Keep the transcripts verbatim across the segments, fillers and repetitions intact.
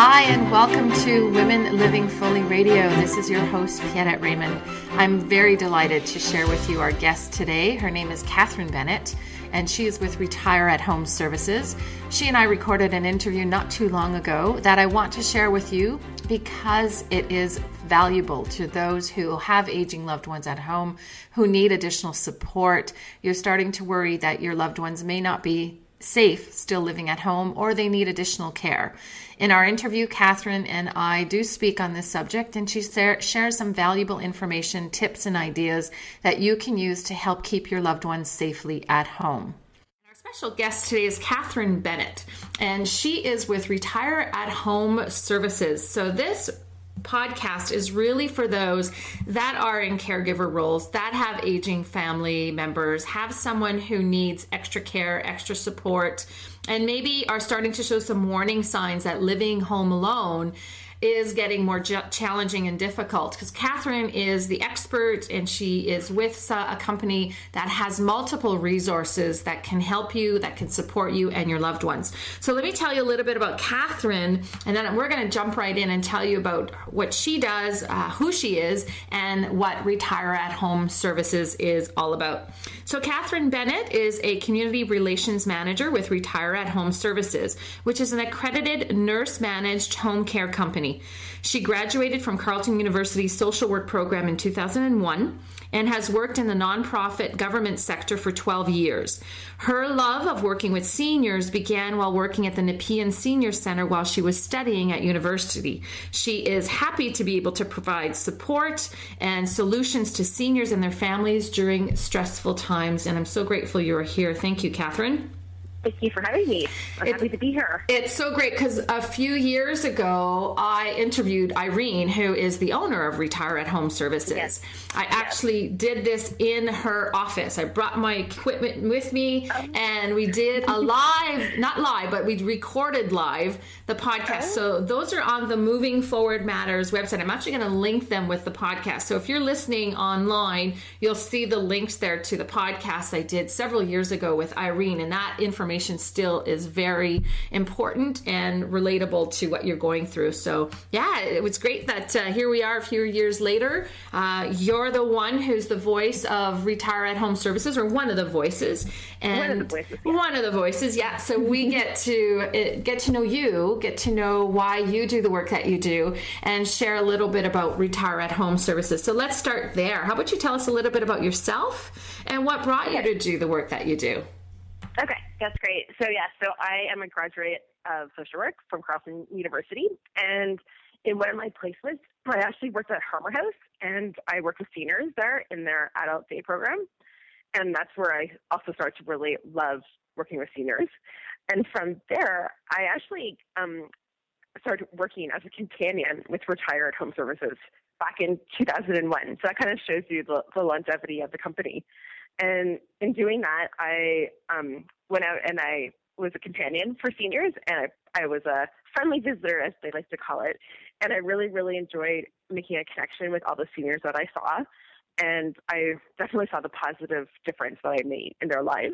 Hi, and welcome to Women Living Fully Radio. This is your host, Pierrette Raymond. I'm very delighted to share with you our guest today. Her name is Catherine Bennett, and she is with Retire at Home Services. She and I recorded an interview not too long ago that I want to share with you because it is valuable to those who have aging loved ones at home, who need additional support. You're starting to worry that your loved ones may not be safe still living at home, or they need additional care. In our interview, Catherine and I do speak on this subject, and she shares some valuable information, tips, and ideas that you can use to help keep your loved ones safely at home. Our special guest today is Catherine Bennett, and she is with Retire at Home Services. So this podcast is really for those that are in caregiver roles, that have aging family members, have someone who needs extra care, extra support, and maybe are starting to show some warning signs that living home alone is getting more j- challenging and difficult, because Catherine is the expert, and she is with a company that has multiple resources that can help you, that can support you and your loved ones. So let me tell you a little bit about Catherine, and then we're going to jump right in and tell you about what she does, uh, who she is, and what Retire at Home Services is all about. So Catherine Bennett is a community relations manager with Retire at Home Services, which is an accredited nurse-managed home care company. She graduated from Carleton University's social work program in two thousand one and has worked in the nonprofit government sector for twelve years. Her love of working with seniors began while working at the Nepean Senior Center while she was studying at university. She is happy to be able to provide support and solutions to seniors and their families during stressful times, and I'm so grateful you are here. Thank you, Catherine. Thank you for having me. I'm it, happy to be here. It's so great because a few years ago, I interviewed Irene, who is the owner of Retire at Home Services. Yes. I actually yes. did this in her office. I brought my equipment with me, um. and we did a live, not live, but we recorded live the podcast. Oh. So those are on the Moving Forward Matters website. I'm actually going to link them with the podcast. So if you're listening online, you'll see the links there to the podcast I did several years ago with Irene, and that information still is very important and relatable to what you're going through. So yeah, it was great that uh, here we are a few years later. Uh, you're the one who's the voice of Retire at Home Services, or one of the voices. And one of the voices. Yeah. One of the voices, yeah. So we get to uh, get to know you, get to know why you do the work that you do, and share a little bit about Retire at Home Services. So let's start there. How about you tell us a little bit about yourself and what brought okay. you to do the work that you do? Okay, that's great. So yeah, so I am a graduate of social work from Carleton University, and in one of my placements, I actually worked at Harmer House, and I worked with seniors there in their adult day program, and that's where I also started to really love working with seniors. And from there, I actually um, started working as a companion with Retire at Home Services back in two thousand one. So that kind of shows you the, the longevity of the company. And in doing that, I um, went out and I was a companion for seniors, and I, I was a friendly visitor, as they like to call it. And I really, really enjoyed making a connection with all the seniors that I saw. And I definitely saw the positive difference that I made in their lives.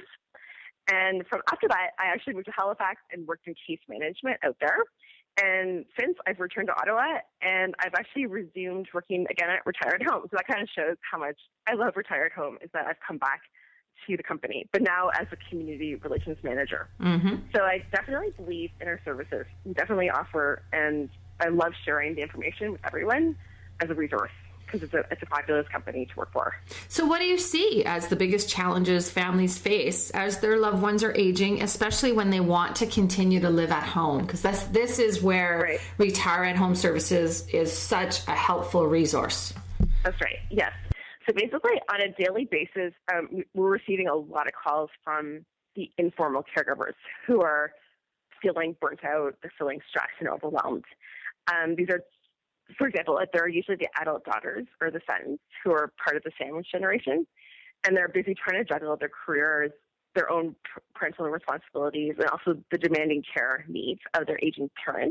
And from after that, I actually moved to Halifax and worked in case management out there. And since I've returned to Ottawa, and I've actually resumed working again at Retire at Home. So that kind of shows how much I love Retire at Home, is that I've come back to the company, but now as a community relations manager. Mm-hmm. So I definitely believe in our services. We definitely offer, and I love sharing the information with everyone as a resource, because it's a, it's a fabulous company to work for. So what do you see as the biggest challenges families face as their loved ones are aging, especially when they want to continue to live at home? Because that's this is where right. Retire at Home Services is such a helpful resource. That's right, yes. So basically, on a daily basis, um, we're receiving a lot of calls from the informal caregivers who are feeling burnt out, they're feeling stressed and overwhelmed. Um, these are For example, they're usually the adult daughters or the sons who are part of the sandwich generation, and they're busy trying to juggle their careers, their own parental responsibilities, and also the demanding care needs of their aging parent.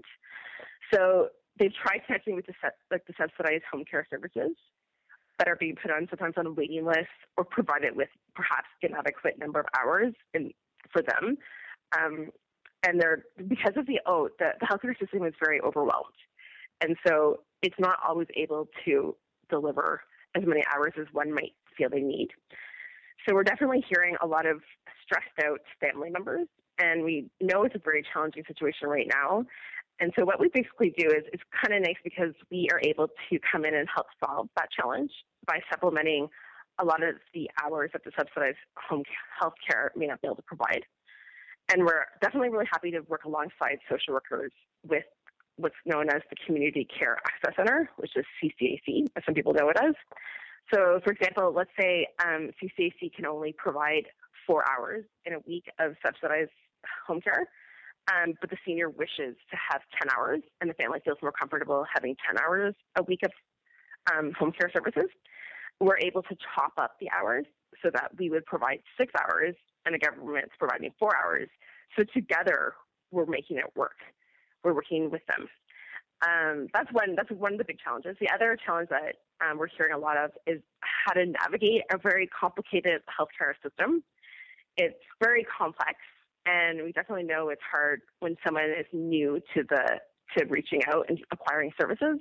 So they've tried connecting with the, like the subsidized home care services that are being put on sometimes on a waiting list, or provided with perhaps inadequate number of hours in, for them. Um, and they're, because of the O A T, the, the healthcare system is very overwhelmed. And so it's not always able to deliver as many hours as one might feel they need. So we're definitely hearing a lot of stressed out family members, and we know it's a very challenging situation right now. And so what we basically do is it's kind of nice because we are able to come in and help solve that challenge by supplementing a lot of the hours that the subsidized home health care may not be able to provide. And we're definitely really happy to work alongside social workers with what's known as the Community Care Access Center, which is C C A C, as some people know it as. So, for example, let's say um, C C A C can only provide four hours in a week of subsidized home care, um, but the senior wishes to have ten hours, and the family feels more comfortable having ten hours a week of um, home care services. We're able to chop up the hours so that we would provide six hours, and the government's providing four hours. So together, we're making it work. We're working with them. Um, that's one. That's one of the big challenges. The other challenge that um, we're hearing a lot of is how to navigate a very complicated healthcare system. It's very complex, and we definitely know it's hard when someone is new to the to reaching out and acquiring services.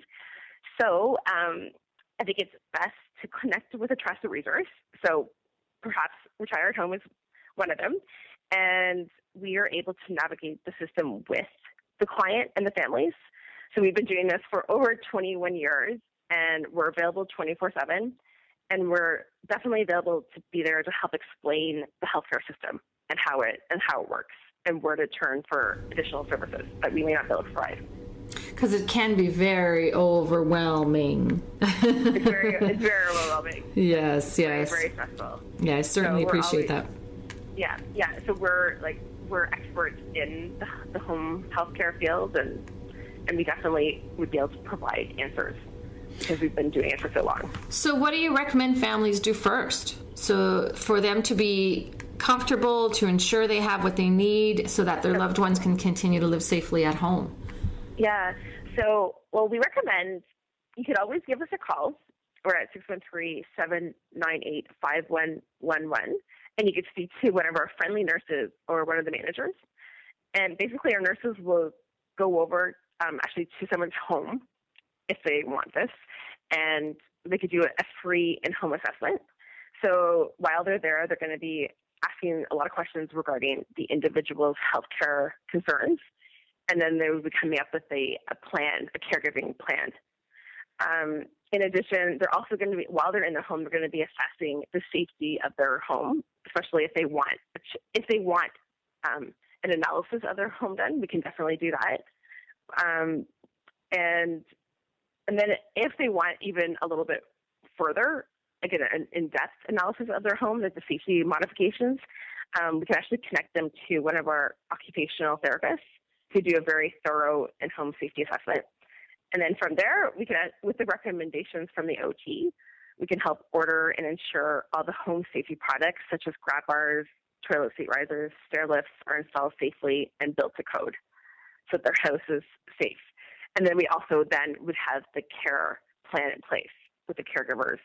So um, I think it's best to connect with a trusted resource. So perhaps Retire at Home is one of them, and we are able to navigate the system with the client and the families. So we've been doing this for over twenty-one years, and we're available twenty-four seven, and we're definitely available to be there to help explain the healthcare system and how it and how it works and where to turn for additional services that we may not be able to provide. Because it can be very overwhelming. it's, very, it's very overwhelming. Yes, yes. Very, very stressful. Yeah, I certainly so appreciate always, that. Yeah, yeah. So we're like we're experts in the, the home healthcare field, and and we definitely would be able to provide answers because we've been doing it for so long. So what do you recommend families do first? So for them to be comfortable, to ensure they have what they need so that their loved ones can continue to live safely at home? Yeah. So, well, we recommend you could always give us a call. We're at six one three, seven nine eight, five one one one, and you could speak to one of our friendly nurses or one of the managers. And basically our nurses will go over um, actually to someone's home if they want this, and they could do a free in-home assessment. So while they're there, they're going to be asking a lot of questions regarding the individual's healthcare concerns, and then they will be coming up with a, a plan, a caregiving plan. Um, in addition, they're also going to be, while they're in their home, they're going to be assessing the safety of their home, especially if they want, if they want um, an analysis of their home done. We can definitely do that. Um, and and then if they want even a little bit further, again, an in-depth analysis of their home, like the safety modifications, um, we can actually connect them to one of our occupational therapists who do a very thorough in-home safety assessment. And then from there, we can, with the recommendations from the O T, we can help order and ensure all the home safety products such as grab bars, toilet seat risers, stair lifts are installed safely and built to code so that their house is safe. And then we also then would have the care plan in place with the caregivers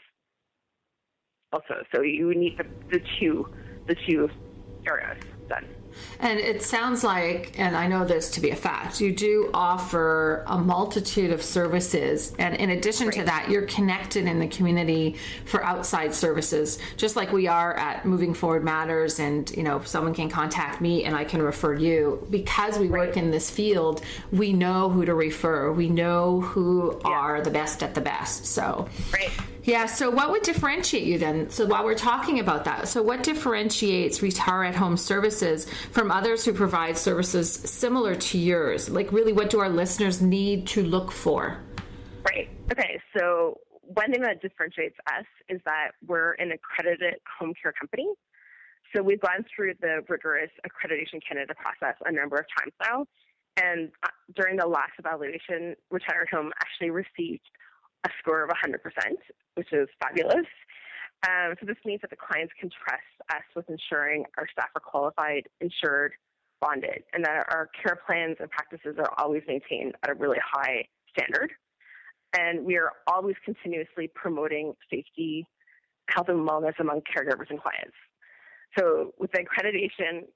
also. So you would need the, the two, the two areas done. And it sounds like, and I know this to be a fact, you do offer a multitude of services. And in addition Great. to that, you're connected in the community for outside services, just like we are at Moving Forward Matters. And, you know, someone can contact me and I can refer you. Because we Right. work in this field, we know who to refer. We know who Yeah. are the best at the best. So, Right. yeah. So what would differentiate you then? So while we're talking about that, so what differentiates Retire at Home services from others who provide services similar to yours? Like, really, what do our listeners need to look for? Right. Okay. So one thing that differentiates us is that we're an accredited home care company. So we've gone through the rigorous Accreditation Canada process a number of times now. And during the last evaluation, Retire at Home actually received a score of one hundred percent, which is fabulous. Um, so this means that the clients can trust us with ensuring our staff are qualified, insured, bonded, and that our care plans and practices are always maintained at a really high standard. And we are always continuously promoting safety, health, and wellness among caregivers and clients. So with the accreditation,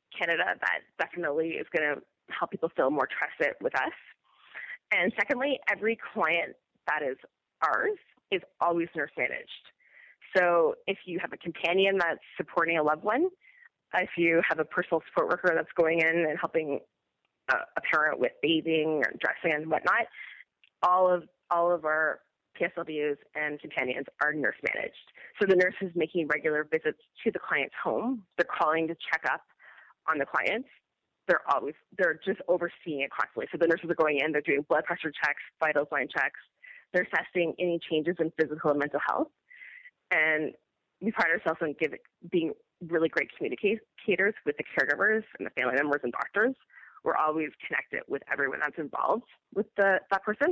Canada that definitely is going to help people feel more trusted with us. And secondly, every client that is ours is always nurse managed. So if you have a companion that's supporting a loved one, if you have a personal support worker that's going in and helping a, a parent with bathing or dressing and whatnot, all of all of our P S L Vs and companions are nurse managed. So the nurse is making regular visits to the client's home. They're calling to check up on the clients. They're always, they're just overseeing it constantly. So the nurses are going in, they're doing blood pressure checks, vital sign checks. They're assessing any changes in physical and mental health. And we pride ourselves on giving, being really great communicators with the caregivers and the family members and doctors. We're always connected with everyone that's involved with the, that person.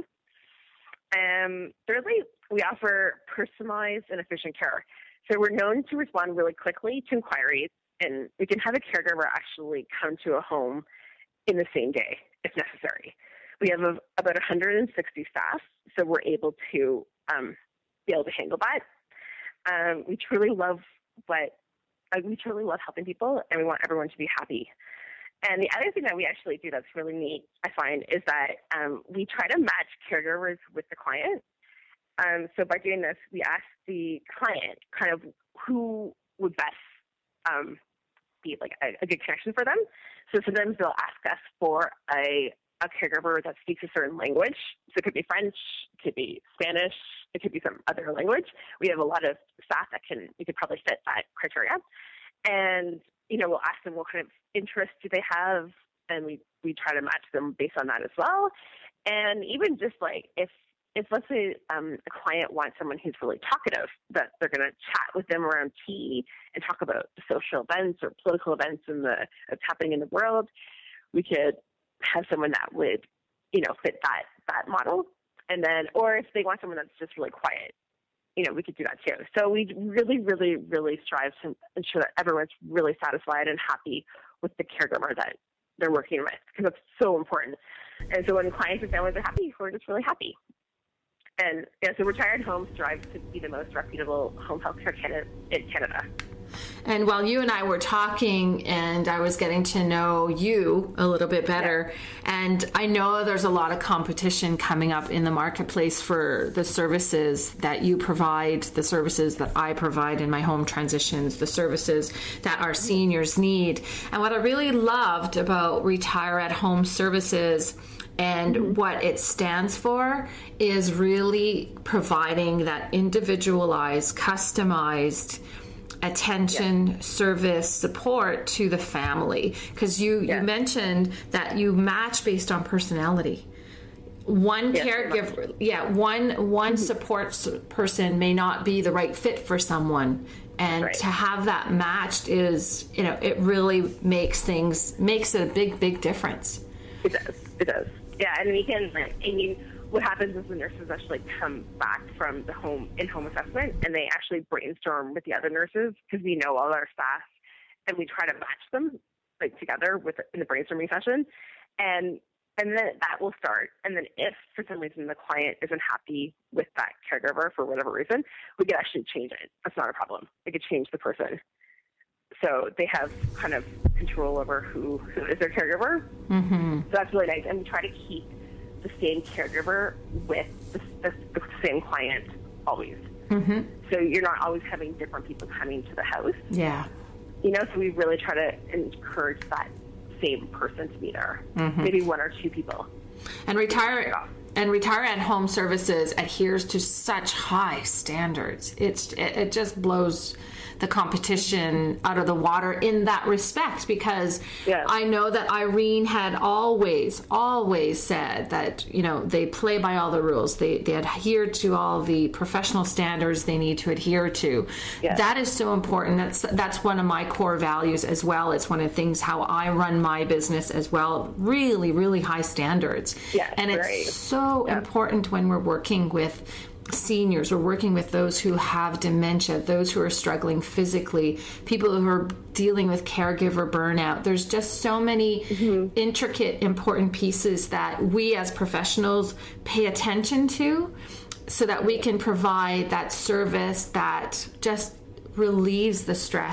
And thirdly, we offer personalized and efficient care. So we're known to respond really quickly to inquiries, and we can have a caregiver actually come to a home in the same day if necessary. We have a, about one hundred sixty staff, so we're able to um, be able to handle that. Um, we truly love what uh, we truly love helping people, and we want everyone to be happy. And the other thing that we actually do that's really neat, I find, is that um, we try to match caregivers with the client. Um, so by doing this, we ask the client kind of who would best um, be like a, a good connection for them. So sometimes they'll ask us for a, a caregiver that speaks a certain language. So it could be French, it could be Spanish, it could be some other language. We have a lot of staff that can, we could probably fit that criteria. And, you know, we'll ask them what kind of interests do they have, and we, we try to match them based on that as well. And even just like if, if let's say um, a client wants someone who's really talkative, that they're going to chat with them around tea and talk about social events or political events in the, that's happening in the world, we could have someone that would, you know, fit that, that model. And then, or if they want someone that's just really quiet, you know, we could do that too. So we really, really, really strive to ensure that everyone's really satisfied and happy with the caregiver that they're working with, because it's so important. And so when clients and families are happy, we're just really happy. And yeah, so Retired Home strives to be the most reputable home health care Canada, in Canada. And while you and I were talking and I was getting to know you a little bit better, yeah. and I know there's a lot of competition coming up in the marketplace for the services that you provide, the services that I provide in my home transitions, the services that our seniors need. And what I really loved about Retire at Home Services and mm-hmm. what it stands for is really providing that individualized, customized attention, yeah. service, support to the family. Because you, yeah. you mentioned that you match based on personality. One yes, caregiver, yeah, one one mm-hmm. support person may not be the right fit for someone. And right. to have that matched is, you know, it really makes things, makes it a big, big difference. It does. It does. Yeah, and we can, like, I mean, what happens is the nurses actually come back from the home in-home assessment, and they actually brainstorm with the other nurses, because we know all our staff, and we try to match them like together with in the brainstorming session, and and then that will start. And then if for some reason the client isn't happy with that caregiver for whatever reason, we can actually change it. That's not a problem. We could change the person. So they have kind of control over who, who is their caregiver. Mm-hmm. So that's really nice. And we try to keep the same caregiver with the, the, the same client always. Mm-hmm. So you're not always having different people coming to the house. Yeah. You know, so we really try to encourage that same person to be there. Mm-hmm. Maybe one or two people. And retire and Retire at Home Services adheres to such high standards. It's it, it just blows the competition out of the water in that respect, because yeah. I know that Irene had always, always said that, you know, they play by all the rules. They they adhere to all the professional standards they need to adhere to. Yeah. That is so important. That's that's one of my core values as well. It's one of the things how I run my business as well. Really, really high standards. Yeah, and it's great. so yeah. important when we're working with seniors, we're working with those who have dementia, those who are struggling physically, people who are dealing with caregiver burnout. There's just so many mm-hmm. intricate, important pieces that we as professionals pay attention to, so that we can provide that service that just relieves the stress,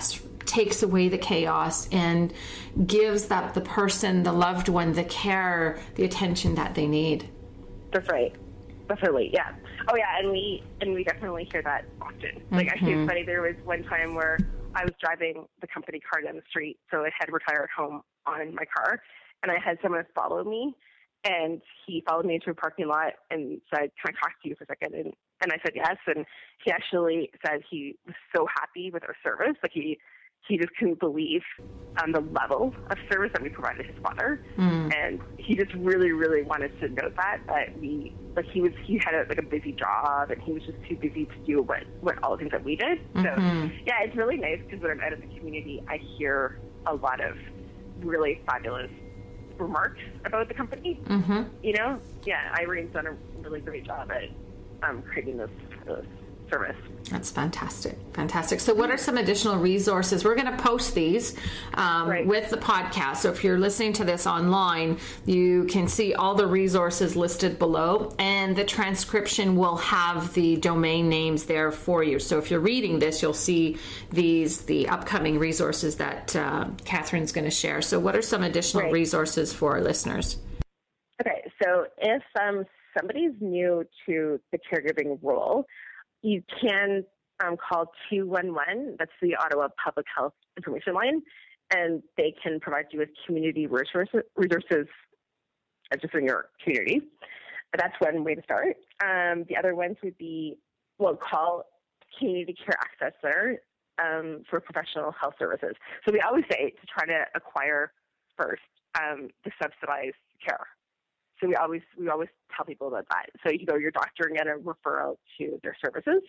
takes away the chaos and gives that the person, the loved one, the care, the attention that they need. That's right. Definitely, yeah. Oh, yeah, and we and we definitely hear that often. Like, mm-hmm. actually, it's funny, there was one time where I was driving the company car down the street, so I had Retire at Home on my car, and I had someone follow me, and he followed me into a parking lot and said, "Can I talk to you for a second?" And, and I said yes, and he actually said he was so happy with our service. Like, he he just couldn't believe um, the level of service that we provided his father, mm. and he just really, really wanted to know that, that we, like, he was, he had a, like a busy job, and he was just too busy to do what, what all the things that we did. Mm-hmm. So, yeah, it's really nice because when I'm out of the community, I hear a lot of really fabulous remarks about the company. Mm-hmm. You know, yeah, Irene's done a really great job at um, creating this, this service. That's fantastic. Fantastic. So what are some additional resources? We're going to post these um, right. with the podcast. So if you're listening to this online, you can see all the resources listed below, and the transcription will have the domain names there for you. So if you're reading this, you'll see these, the upcoming resources that uh, Catherine's going to share. So what are some additional right. resources for our listeners? Okay. So if um, somebody's new to the caregiving role, you can um, call two one one, that's the Ottawa Public Health Information Line, and they can provide you with community resources, resources just in your community. That's one way to start. Um, the other ones would be, well, call Community Care Access Center um, for professional health services. So we always say to try to acquire first um, the subsidized care. So we always we always tell people about that. So you go to your doctor and get a referral to their services.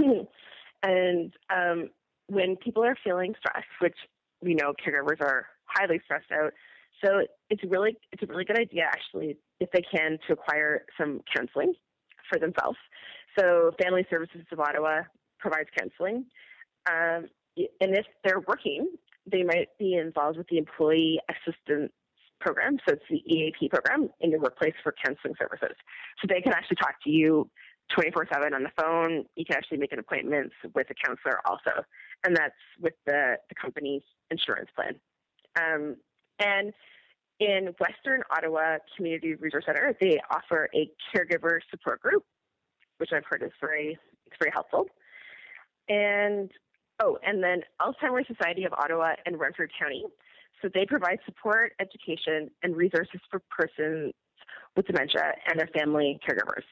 And um, when people are feeling stressed, which we know caregivers are highly stressed out, so it's really it's a really good idea actually if they can to acquire some counseling for themselves. So Family Services of Ottawa provides counseling, um, and if they're working, they might be involved with the Employee Assistance Program. So it's the E A P program in your workplace for counseling services. So they can actually talk to you twenty-four seven on the phone. You can actually make an appointment with a counselor also. And that's with the, the company's insurance plan. Um, and in Western Ottawa Community Resource Center, they offer a caregiver support group, which I've heard is very, it's very helpful. And, oh, and then Alzheimer's Society of Ottawa and Renfrew County. So they provide support, education, and resources for persons with dementia and their family caregivers.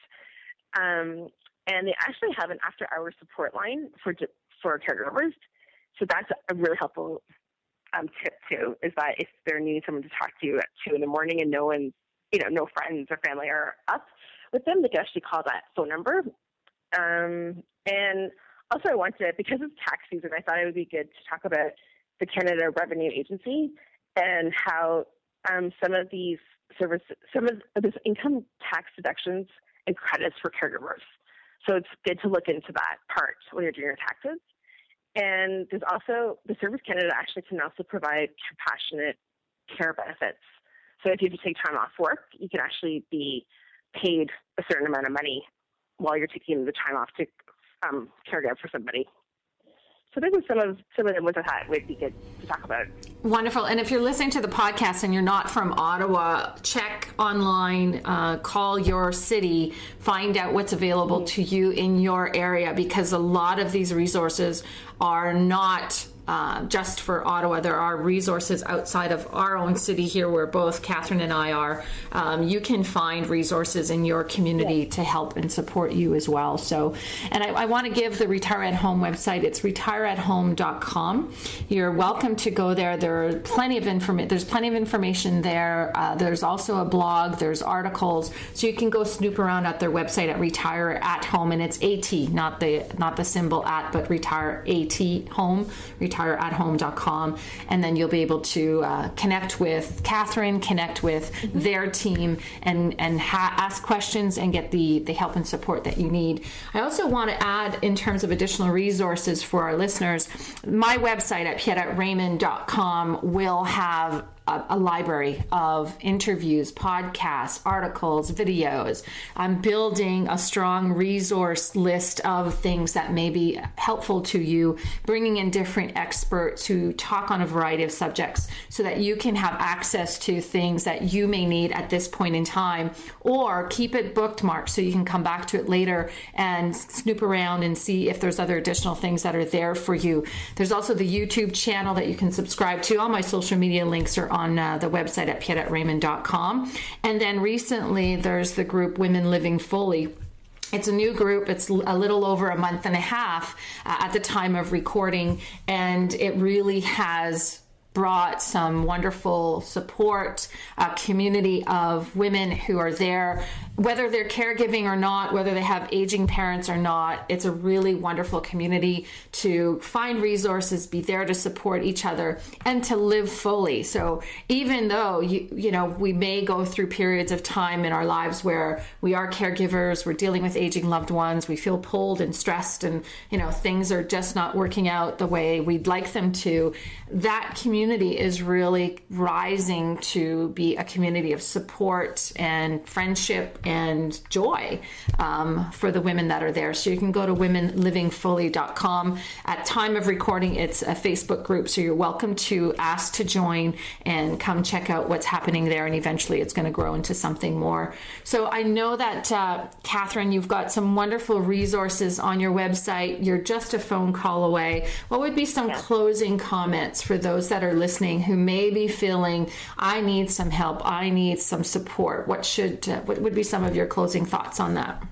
Um, and they actually have an after-hours support line for for caregivers. So that's a really helpful um, tip too. Is that if they're needing someone to talk to at two in the morning and no one, you know, no friends or family are up with them, they can actually call that phone number. Um, and also, I wanted, because it's tax season, I thought it would be good to talk about the Canada Revenue Agency and how um, some of these service, some of this income tax deductions and credits for caregivers. So it's good to look into that part when you're doing your taxes. And there's also, the Service Canada actually can also provide compassionate care benefits. So if you have to take time off work, you can actually be paid a certain amount of money while you're taking the time off to um, caregive for somebody. So those are some of some of the ones I thought would be good to talk about. Wonderful. And if you're listening to the podcast and you're not from Ottawa, check online, uh, call your city, find out what's available mm-hmm. to you in your area, because a lot of these resources are not uh, just for Ottawa. There are resources outside of our own city here where both Catherine and I are. Um, you can find resources in your community yes. to help and support you as well. So, and I, I want to give the Retire at Home website. It's retire at home dot com. You're welcome to go there. There are plenty of information. There's plenty of information there. Uh, there's also a blog. There's articles. So you can go snoop around at their website at Retire at Home, and it's AT, not the not the symbol at, but Retire AT Home. Retire at home dot com, and then you'll be able to uh, connect with Catherine, connect with mm-hmm. their team, and and ha- ask questions and get the the help and support that you need. I also want to add, in terms of additional resources for our listeners, my website at piedette raymond dot com will have a, a library of interviews, podcasts, articles, videos. I'm building a strong resource list of things that may be helpful to you, bringing in different experts who talk on a variety of subjects so that you can have access to things that you may need at this point in time, or keep it bookmarked so you can come back to it later and snoop around and see if there's other additional things that are there for you. There's also the YouTube channel that you can subscribe to. All my social media links are on uh, the website at pierrette raymond dot com. And then recently there's the group Women Living Fully. It's a new group. It's a little over a month and a half uh, at the time of recording, and it really has brought some wonderful support, a community of women who are there, whether they're caregiving or not, whether they have aging parents or not. It's a really wonderful community to find resources, be there to support each other, and to live fully. So even though, you, you know, we may go through periods of time in our lives where we are caregivers, we're dealing with aging loved ones, we feel pulled and stressed, and, you know, things are just not working out the way we'd like them to, that community Community is really rising to be a community of support and friendship and joy um, for the women that are there. So you can go to women living fully dot com. At time of recording, it's a Facebook group, so you're welcome to ask to join and come check out what's happening there, and eventually it's going to grow into something more. So I know that, uh, Catherine, you've got some wonderful resources on your website. You're just a phone call away. What would be some yeah. closing comments for those that are listening who may be feeling, I need some help, I need some support? What should, uh, what would be some of your closing thoughts on that?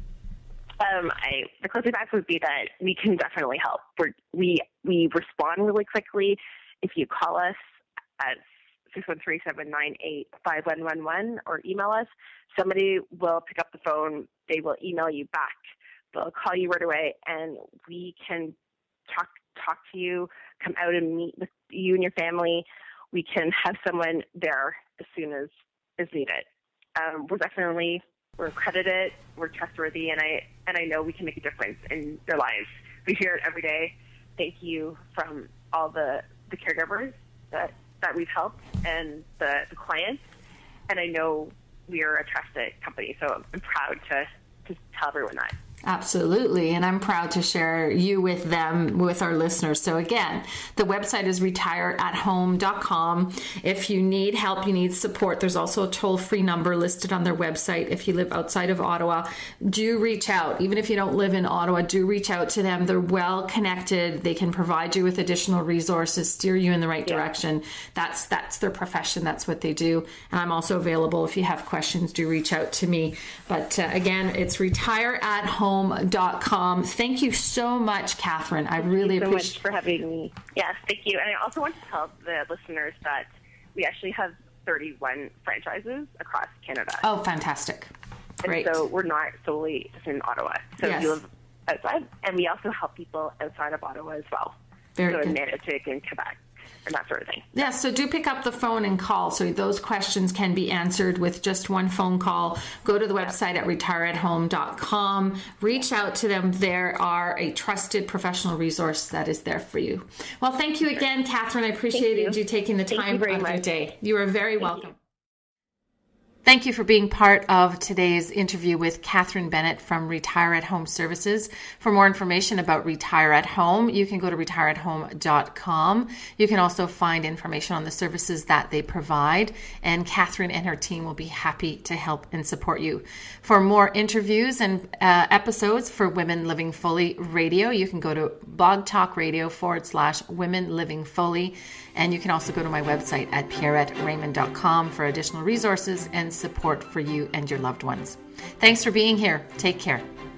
Um, I, the closing thoughts would be that we can definitely help. We're, we we respond really quickly. If you call us at six one three, seven nine eight, five one one one or email us, somebody will pick up the phone. They will email you back. They'll call you right away, and we can talk talk to you, come out and meet with you and your family. We can have someone there as soon as is needed. Um, we're definitely, we're accredited, we're trustworthy, and I and I know we can make a difference in their lives. We hear it every day. Thank you from all the, the caregivers that, that we've helped and the, the clients. And I know we are a trusted company, so I'm proud to, to tell everyone that. Absolutely. And I'm proud to share you with them, with our listeners. So again, the website is retire at home dot com. If you need help, you need support, there's also a toll-free number listed on their website. If you live outside of Ottawa, do reach out. Even if you don't live in Ottawa, do reach out to them. They're well connected. They can provide you with additional resources, steer you in the right yeah. direction. That's that's their profession. That's what they do. And I'm also available. If you have questions, do reach out to me. But uh, again, it's retire at home dot com. Thank you so much, Catherine. I really appreciate so much for having me. Yes, thank you. And I also want to tell the listeners that we actually have thirty-one franchises across Canada. Oh, fantastic. Great. And so we're not solely just in Ottawa. So yes. we live outside, and we also help people outside of Ottawa as well. Very so good. in Natick and Quebec and that sort of thing. Yeah, so do pick up the phone and call. So those questions can be answered with just one phone call. Go to the website at retire at home dot com. Reach out to them. There are a trusted professional resource that is there for you. Well, thank you again, Catherine. I appreciated you. you taking the time out of your day. You are very thank welcome. You. Thank you for being part of today's interview with Catherine Bennett from Retire at Home Services. For more information about Retire at Home, you can go to retire at home dot com. You can also find information on the services that they provide, and Catherine and her team will be happy to help and support you. For more interviews and uh, episodes for Women Living Fully Radio, you can go to Blog Talk Radio forward slash Women Living Fully. And you can also go to my website at pierrette raymond dot com for additional resources and support for you and your loved ones. Thanks for being here. Take care.